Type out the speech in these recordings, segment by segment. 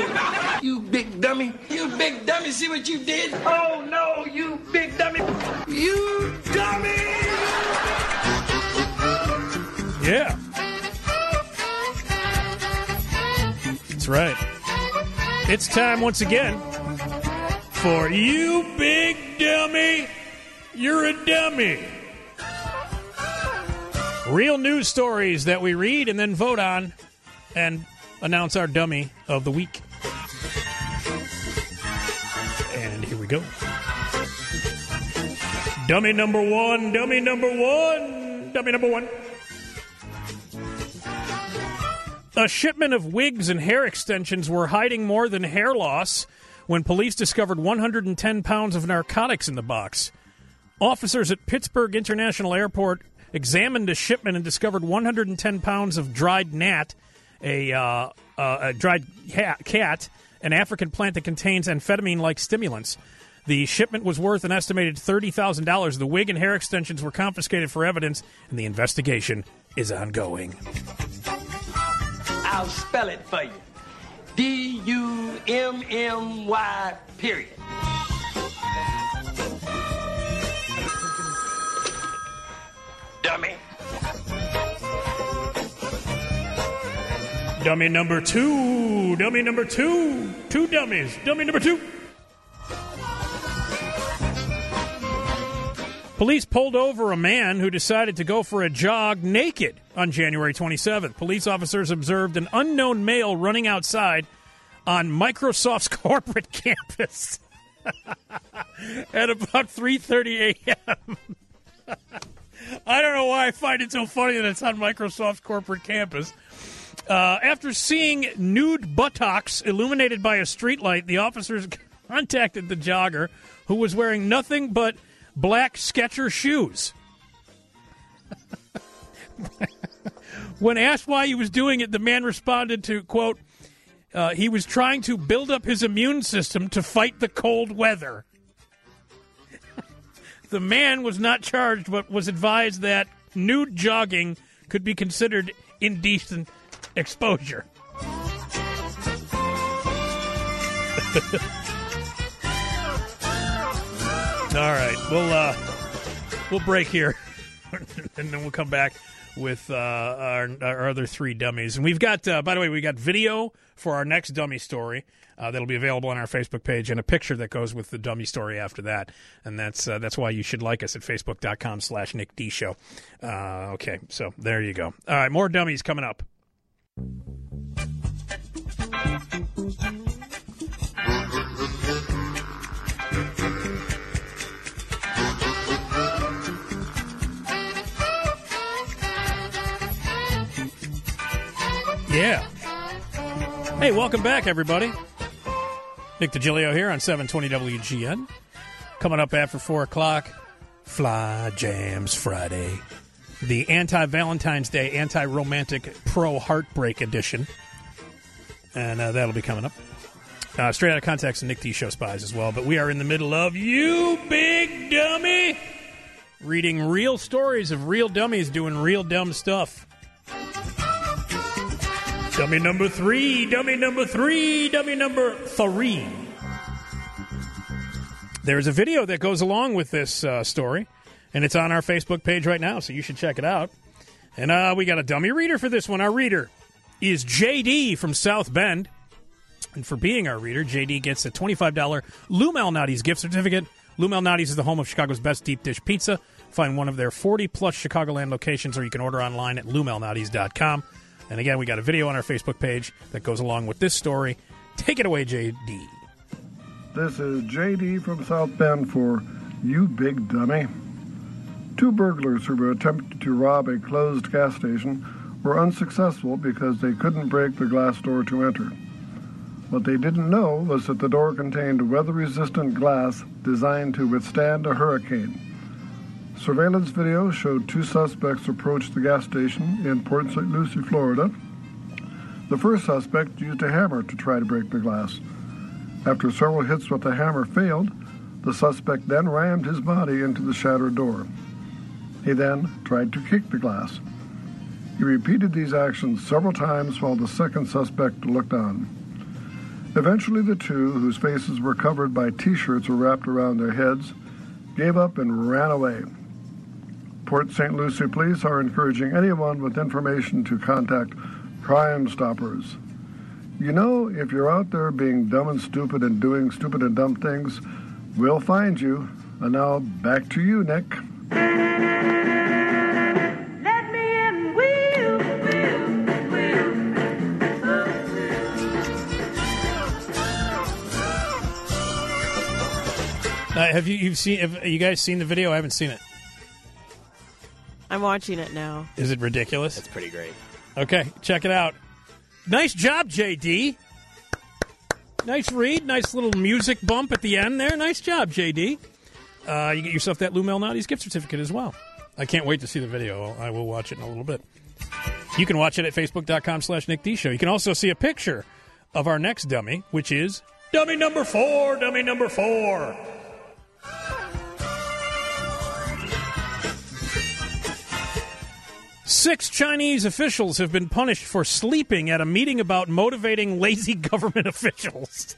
You big dummy. You big dummy. See what you did? Oh, no, you big dummy. You dummy. Yeah. That's right. It's time once again for You Big Dummy. You're a dummy. Real news stories that we read and then vote on and announce our dummy of the week. And here we go. Dummy number one, dummy number one, dummy number one. A shipment of wigs and hair extensions were hiding more than hair loss when police discovered 110 pounds of narcotics in the box. Officers at Pittsburgh International Airport examined a shipment and discovered 110 pounds of dried gnat, a dried cat, an African plant that contains amphetamine-like stimulants. The shipment was worth an estimated $30,000. The wig and hair extensions were confiscated for evidence, and the investigation is ongoing. I'll spell it for you. D-U-M-M-Y, period. Dummy. Dummy number two. Dummy number two. Two dummies. Dummy number two. Police pulled over a man who decided to go for a jog naked on January 27th. Police officers observed an unknown male running outside on Microsoft's corporate campus at about 3:30 a.m. I don't know why I find it so funny that it's on Microsoft's corporate campus. After seeing nude buttocks illuminated by a streetlight, the officers contacted the jogger, who was wearing nothing but black Skechers shoes. When asked why he was doing it, the man responded to, quote, he was trying to build up his immune system to fight the cold weather. The man was not charged, but was advised that nude jogging could be considered indecent exposure. All right, we'll break here, and then we'll come back with our other three dummies. And we've got, by the way, we got video for our next dummy story that'll be available on our Facebook page, and a picture that goes with the dummy story after that. And that's why you should like us at facebook.com/Nick D Show. Okay, so there you go. All right, more dummies coming up. Yeah. Hey, welcome back, everybody. Nick DiGilio here on 720 WGN. Coming up after 4 o'clock, Fly Jams Friday. The anti-Valentine's Day, anti-romantic, pro-heartbreak edition. And that'll be coming up. Straight out of context and Nick D Show Spies as well. But we are in the middle of You Big Dummy, reading real stories of real dummies doing real dumb stuff. Dummy number three, dummy number three, dummy number three. There's a video that goes along with this story, and it's on our Facebook page right now, so you should check it out. And we got a dummy reader for this one. Our reader is JD from South Bend. And for being our reader, JD gets a $25 Lou Malnati's gift certificate. Lou Malnati's is the home of Chicago's best deep dish pizza. Find one of their 40-plus Chicagoland locations, or you can order online at LouMalnati's.com. And again, we got a video on our Facebook page that goes along with this story. Take it away, JD. This is JD from South Bend for You Big Dummy. 2 burglars who were attempting to rob a closed gas station were unsuccessful because they couldn't break the glass door to enter. What they didn't know was that the door contained weather-resistant glass designed to withstand a hurricane. Surveillance video showed 2 suspects approach the gas station in Port St. Lucie, Florida. The first suspect used a hammer to try to break the glass. After several hits with the hammer failed, the suspect then rammed his body into the shattered door. He then tried to kick the glass. He repeated these actions several times while the second suspect looked on. Eventually, the two, whose faces were covered by T-shirts or wrapped around their heads, gave up and ran away. Port St. Lucie police are encouraging anyone with information to contact Crime Stoppers. You know, if you're out there being dumb and stupid and doing stupid and dumb things, we'll find you. And now, back to you, Nick. Let me in, Have you guys seen the video? I haven't seen it. I'm watching it now. Is it ridiculous? It's pretty great. Okay, check it out. Nice job, JD. Nice read. Nice little music bump at the end there. Nice job, JD. You get yourself that Lou Malnati's gift certificate as well. I can't wait to see the video. I will watch it in a little bit. You can watch it at Facebook.com/Nick D Show. You can also see a picture of our next dummy, which is dummy number 4. Dummy number 4. Six Chinese officials have been punished for sleeping at a meeting about motivating lazy government officials.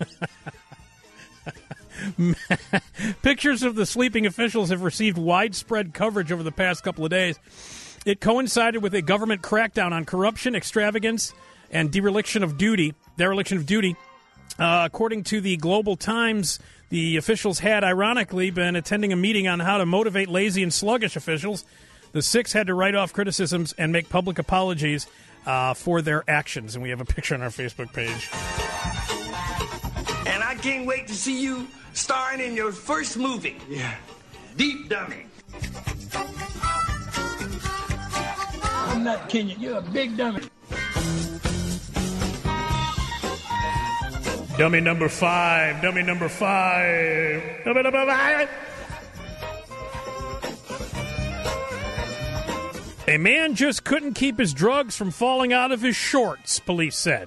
Pictures of the sleeping officials have received widespread coverage over the past couple of days. It coincided with a government crackdown on corruption, extravagance, and dereliction of duty. According to the Global Times, the officials had, ironically, been attending a meeting on how to motivate lazy and sluggish officials. The six had to write off criticisms and make public apologies for their actions. And we have a picture on our Facebook page. And I can't wait to see you starring in your first movie. Yeah. Deep Dummy. I'm not kidding you. You're a big dummy. Dummy number 5. Dummy number 5. Dummy number 5. A man just couldn't keep his drugs from falling out of his shorts, police said.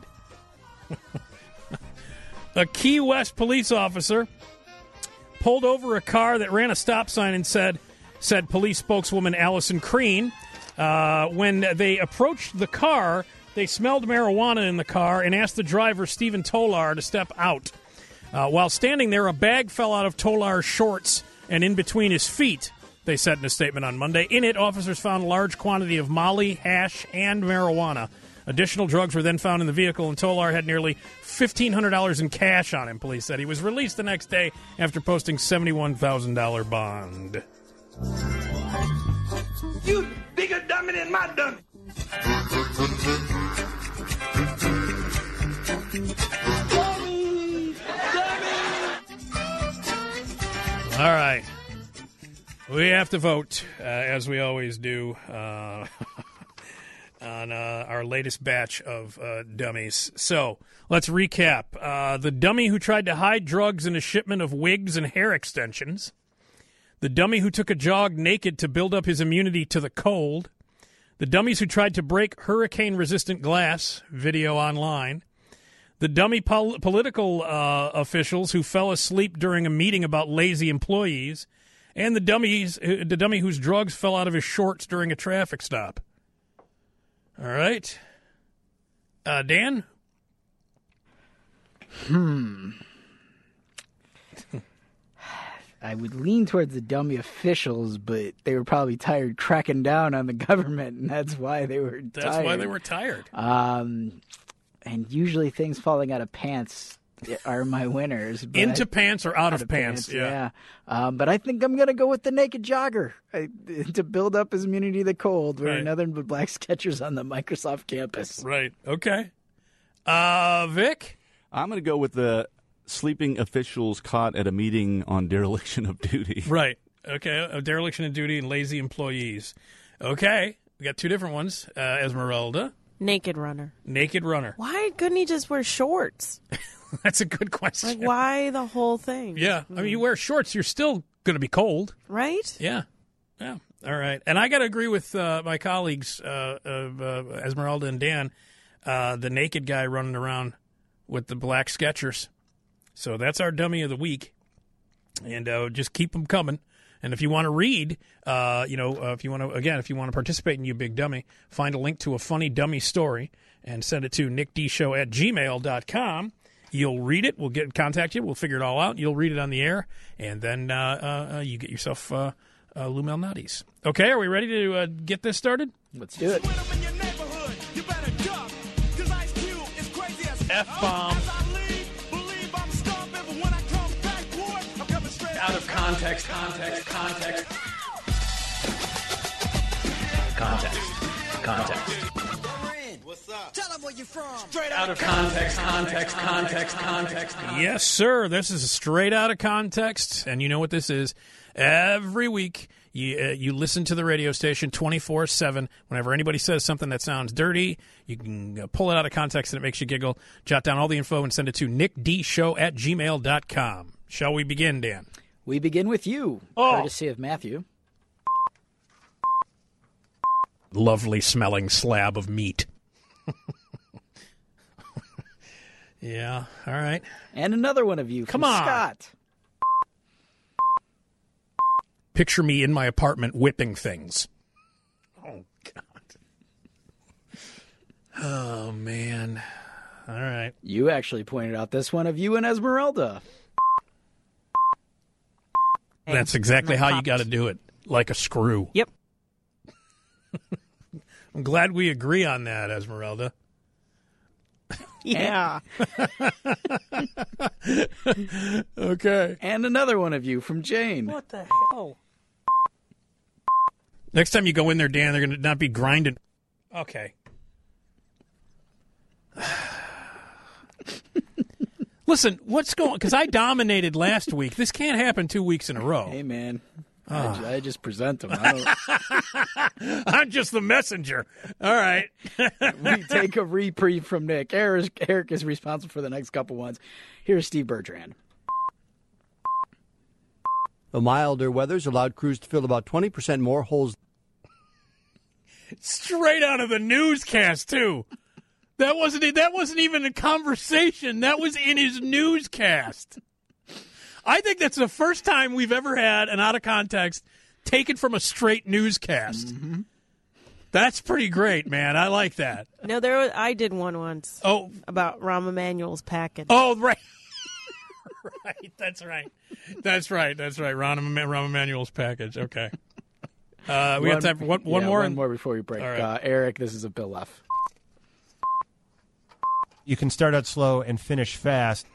A Key West police officer pulled over a car that ran a stop sign and said police spokeswoman Allison Crean. When they approached the car, they smelled marijuana in the car and asked the driver, Stephen Tolar, to step out. While standing there, a bag fell out of Tolar's shorts and in between his feet, they said in a statement on Monday. In it, officers found a large quantity of Molly, hash, and marijuana. Additional drugs were then found in the vehicle, and Tolar had nearly $1,500 in cash on him, police said. He was released the next day after posting $71,000 bond. You bigger dummy than my dummy. Dummy! All right. We have to vote, as we always do, on our latest batch of dummies. So let's recap. The dummy who tried to hide drugs in a shipment of wigs and hair extensions. The dummy who took a jog naked to build up his immunity to the cold. The dummies who tried to break hurricane-resistant glass, video online. The dummy political officials who fell asleep during a meeting about lazy employees. And the dummy whose drugs fell out of his shorts during a traffic stop. All right. Dan? I would lean towards the dummy officials, but they were probably tired cracking down on the government, and that's why they were tired. That's why they were tired. And usually things falling out of pants are my winners. Into pants or out of pants? Yeah. But I think I'm going to go with the naked jogger to build up his immunity to the cold, wearing nothing but black Skechers on the Microsoft campus. Right. Okay. Vic? I'm going to go with the sleeping officials caught at a meeting on dereliction of duty. Right. Okay. A dereliction of duty and lazy employees. Okay. We got two different ones. Esmeralda? Naked runner. Naked runner. Why couldn't he just wear shorts? That's a good question. Like, why the whole thing? Yeah. I mean, you wear shorts, you're still going to be cold. Right? Yeah. Yeah. All right. And I got to agree with my colleagues, Esmeralda and Dan, the naked guy running around with the black Skechers. So that's our dummy of the week. And just keep them coming. And if you want to read, if you want to participate in You Big Dummy, find a link to a funny dummy story and send it to nickdshow@gmail.com. You'll read it. We'll contact you. We'll figure it all out. You'll read it on the air, and then you get yourself Lou Malnati's. Okay, are we ready to get this started? Let's do it. F-bomb. Out of context. Context. What's up? Tell them where you're from. Straight out of context. Yes, sir. This is straight out of context, and you know what this is. Every week, you listen to the radio station 24/7. Whenever anybody says something that sounds dirty, you can pull it out of context, and it makes you giggle. Jot down all the info and send it to nickdshow@gmail.com. Shall we begin, Dan? We begin with you, courtesy of Matthew. Lovely smelling slab of meat. Yeah, all right. And another one of you from Scott. Picture me in my apartment whipping things. Oh, God. Oh, man. All right. You actually pointed out this one of you and Esmeralda. That's exactly how you got to do it, like a screw. Yep. I'm glad we agree on that, Esmeralda. Yeah. Okay. And another one of you from Jane. What the hell? Next time you go in there, Dan, they're going to not be grinding. Okay. Listen, what's going on? Because I dominated last week. This can't happen 2 weeks in a row. Hey, man. I just present them. I I'm just the messenger. All right. we take a reprieve from Nick. Eric is responsible for the next couple ones. Here's Steve Bertrand. The milder weather's allowed crews to fill about 20% more holes. Straight out of the newscast, too. That wasn't even a conversation. That was in his newscast. I think that's the first time we've ever had an out of context taken from a straight newscast. Mm-hmm. That's pretty great, man. I like that. No, I did one once. Oh, about Rahm Emanuel's package. Oh, right. Right. That's right. Rahm Emanuel's package. Okay. We have time for one more. One more before we break. Right. Eric, this is a Bill F. You can start out slow and finish fast.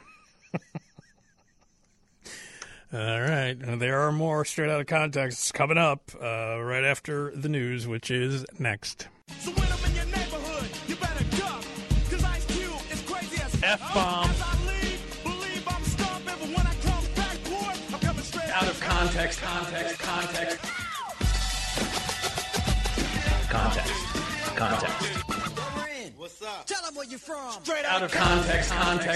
All right. There are more straight out of context coming up right after the news, which is next. So when I'm in your neighborhood, you better duck, 'cause Ice Cube is crazy as F-bomb. As I leave, believe I'm stomping, but when I come back, boy, I'm coming straight out of context. What's up? Tell them where you're from. Straight out of context.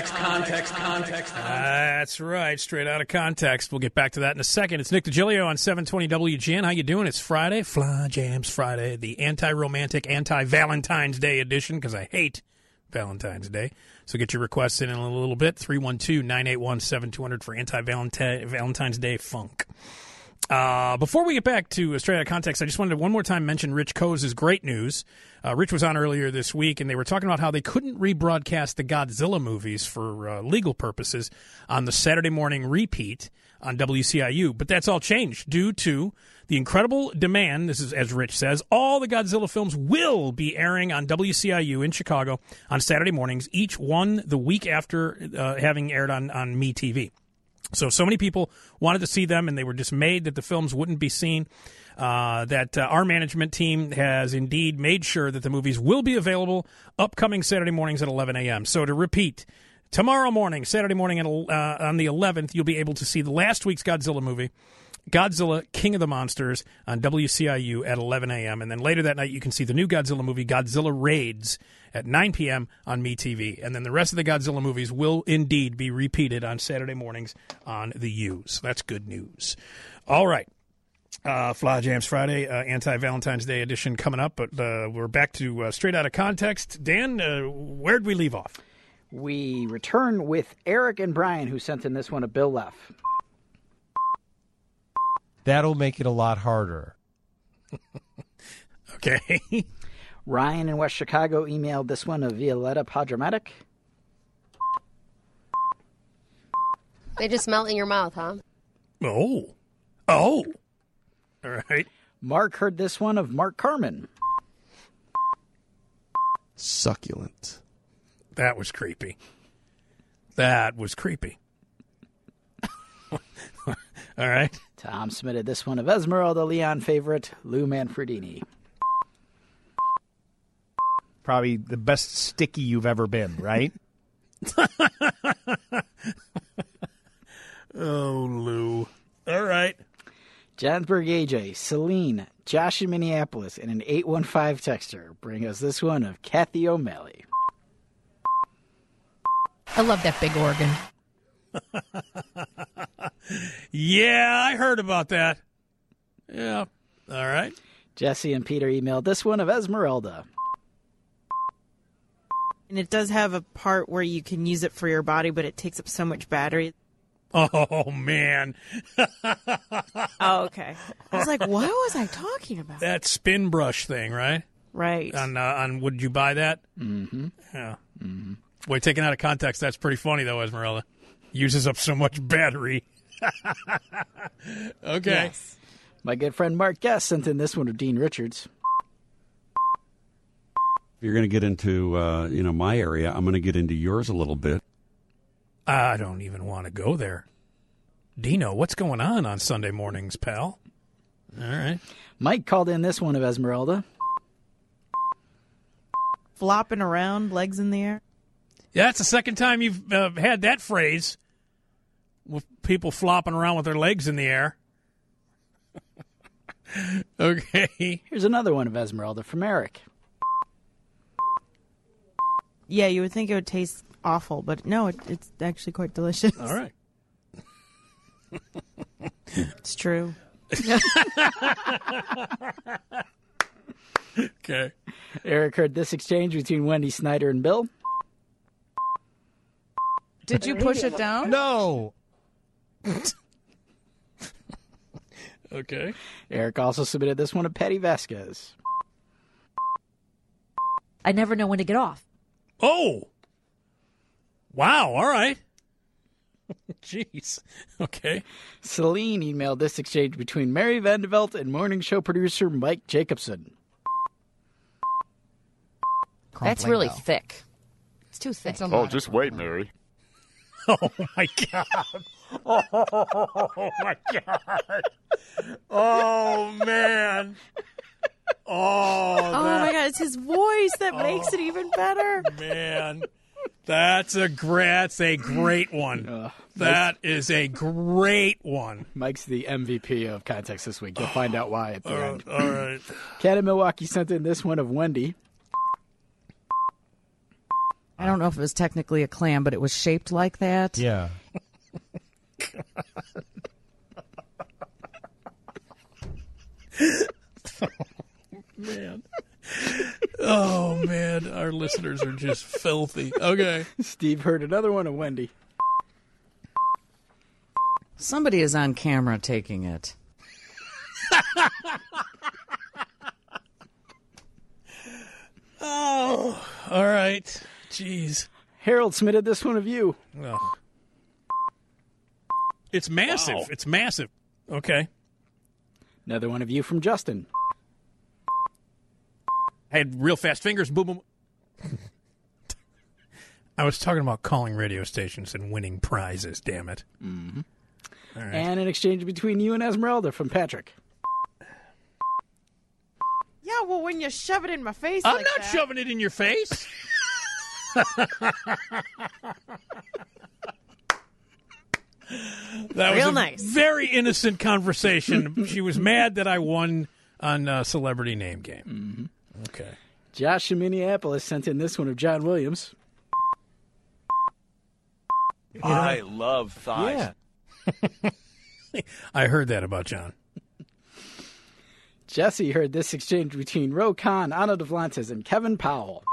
That's right. Straight out of context. We'll get back to that in a second. It's Nick DiGilio on 720 WGN. How you doing? It's Friday. Fly Jams Friday. The anti-romantic, anti-Valentine's Day edition, because I hate Valentine's Day. So get your requests in a little bit. 312-981-7200 for anti-Valentine's Day funk. Before we get back to Straight Out of Context, I just wanted to one more time mention Rich Coe's great news. Rich was on earlier this week, and they were talking about how they couldn't rebroadcast the Godzilla movies for legal purposes on the Saturday morning repeat on WCIU. But that's all changed due to the incredible demand. This is, as Rich says, all the Godzilla films will be airing on WCIU in Chicago on Saturday mornings, each one the week after having aired on MeTV. So many people wanted to see them, and they were dismayed that the films wouldn't be seen, that our management team has indeed made sure that the movies will be available upcoming Saturday mornings at 11 a.m. So to repeat, tomorrow morning, Saturday morning on the 11th, you'll be able to see the last week's Godzilla movie, Godzilla, King of the Monsters, on WCIU at 11 a.m. And then later that night, you can see the new Godzilla movie, Godzilla Raids, at 9 p.m. on MeTV. And then the rest of the Godzilla movies will indeed be repeated on Saturday mornings on the U. So that's good news. All right. Fly Jams Friday, anti-Valentine's Day edition coming up. But we're back to Straight Out of Context. Dan, where'd we leave off? We return with Eric and Brian, who sent in this one, a Bill Leff. That'll make it a lot harder. Okay. Ryan in West Chicago emailed this one of Violetta Padramatic. They just melt in your mouth, huh? Oh. All right. Mark heard this one of Mark Carman. Succulent. That was creepy. All right. Tom submitted this one of Esmeralda Leon favorite Lou Manfredini. Probably the best sticky you've ever been, right? Oh, Lou. All right. Johnsburg AJ, Celine, Josh in Minneapolis, and an 815 texter bring us this one of Kathy O'Malley. I love that big organ. Yeah, I heard about that. Yeah. All right. Jesse and Peter emailed this one of Esmeralda. And it does have a part where you can use it for your body, but it takes up so much battery. Oh, man. Oh, okay. I was like, what was I talking about? That spin brush thing, right? Right. On would you buy that? Mm-hmm. Yeah. Mm-hmm. Boy, taken out of context, that's pretty funny, though, Esmeralda. Uses up so much battery. Okay. Yes. My good friend Mark Guest sent in this one of Dean Richards. If you're going to get into, my area, I'm going to get into yours a little bit. I don't even want to go there. Dino, what's going on Sunday mornings, pal? All right. Mike called in this one of Esmeralda. Flopping around, legs in the air. Yeah, that's the second time you've had that phrase with people flopping around with their legs in the air. Okay. Here's another one of Esmeralda from Eric. Yeah, you would think it would taste awful, but no, it's actually quite delicious. All right. It's true. Okay. Eric heard this exchange between Wendy Snyder and Bill. Did you push it down? No. Okay. Eric also submitted this one of Patty Vasquez. I never know when to get off. Oh. Wow. All right. Jeez. Okay. Celine emailed this exchange between Mary Vandevelt and morning show producer Mike Jacobson. That's really thick. It's too thick. Oh, just wait, Mary. Oh, my God. Oh, my God. Oh, man. Oh, my God. It's his voice that makes it even better. Man. That's a great one. That is a great one. Mike's the MVP of Context this week. You'll find out why at the end. All right. Cat in Milwaukee sent in this one of Wendy. I don't know if it was technically a clam, but it was shaped like that. Yeah. Man. Oh, man. Our listeners are just filthy. Okay. Steve heard another one of Wendy. Somebody is on camera taking it. Oh, all right. Jeez. Harold submitted this one of you. Oh. It's massive. Wow. It's massive. Okay. Another one of you from Justin. I had real fast fingers. Boom, boom. I was talking about calling radio stations and winning prizes, damn it. Mm-hmm. All right. And an exchange between you and Esmeralda from Patrick. Yeah, well, when you shove it in my face I'm like not that. shoving it in your face. That Real was a nice. very innocent conversation. She was mad that I won on Celebrity Name Game. Mm-hmm. Okay. Josh in Minneapolis sent in this one of John Williams. I love thighs. Yeah. I heard that about John. Jesse heard this exchange between Ro Khan, Ana Devlantes, and Kevin Powell.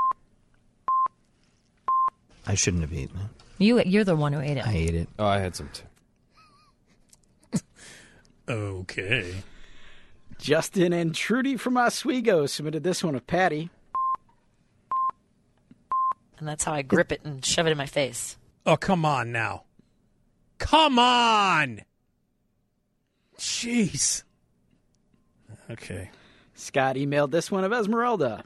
I shouldn't have eaten it. You're the one who ate it. I ate it. Oh, I had some too. Okay. Justin and Trudy from Oswego submitted this one of Patty. And that's how I grip it and shove it in my face. Oh, come on now. Come on. Jeez. Okay. Scott emailed this one of Esmeralda.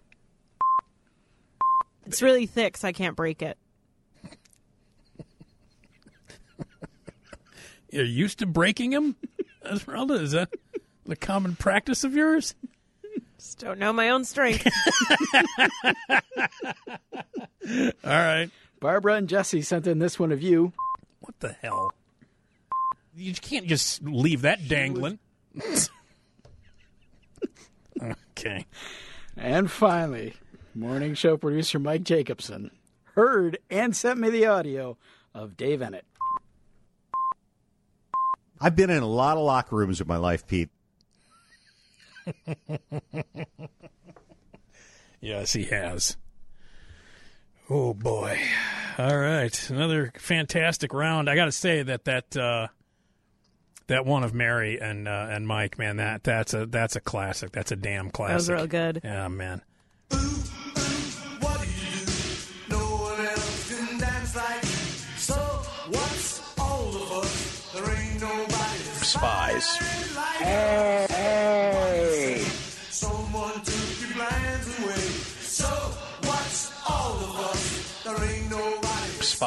It's really thick, so I can't break it. You're used to breaking them, Esmeralda? Is that the common practice of yours? Just don't know my own strength. All right. Barbara and Jesse sent in this one of you. What the hell? You can't just leave that dangling. Okay. And finally, morning show producer Mike Jacobson heard and sent me the audio of Dave Ennett. I've been in a lot of locker rooms in my life, Pete. Yes, he has. Oh, boy. All right. Another fantastic round. I got to say that one of Mary and Mike, man, that's a classic. That's a damn classic. That was real good. Yeah, man. What do you do? No one else can dance like. So what's all of us? There ain't nobody Spies. Hey. Someone took your plans away. So what's all of us? There ain't nobody.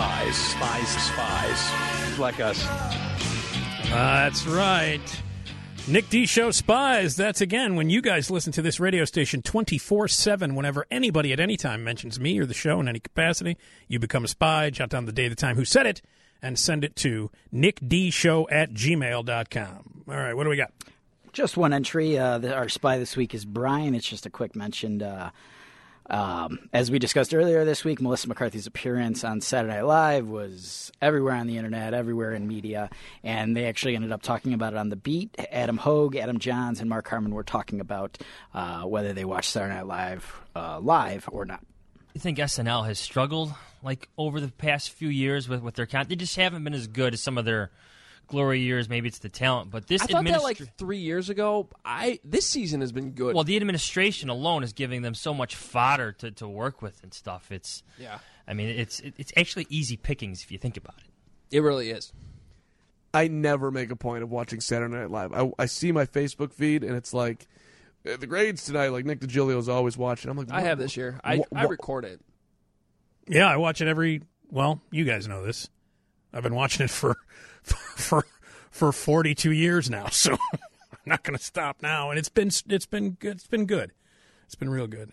Spies. Like us. That's right. Nick D Show Spies. That's, again, when you guys listen to this radio station 24/7, whenever anybody at any time mentions me or the show in any capacity, you become a spy. Jot down the day, the time, who said it, and send it to nickdshow@gmail.com. All right, what do we got? Just one entry. Our spy this week is Brian. It's just a quick mention. As we discussed earlier this week, Melissa McCarthy's appearance on Saturday Night Live was everywhere on the internet, everywhere in media, and they actually ended up talking about it on The Beat. Adam Hogue, Adam Johns, and Mark Harmon were talking about whether they watched Saturday Night Live live or not. You think SNL has struggled like over the past few years with their content? They just haven't been as good as some of their glory years. Maybe it's the talent, but this I thought that like 3 years ago. This season has been good. Well, the administration alone is giving them so much fodder to work with and stuff. It's I mean, it's actually easy pickings if you think about it. It really is. I never make a point of watching Saturday Night Live. I see my Facebook feed and it's like the grades tonight. Like Nick DiGilio's always watching. I'm like, I have this year. I record it. Yeah, I watch it well, you guys know this. I've been watching it for 42 years now, so I'm not going to stop now. And it's been good. It's been good. It's been real good.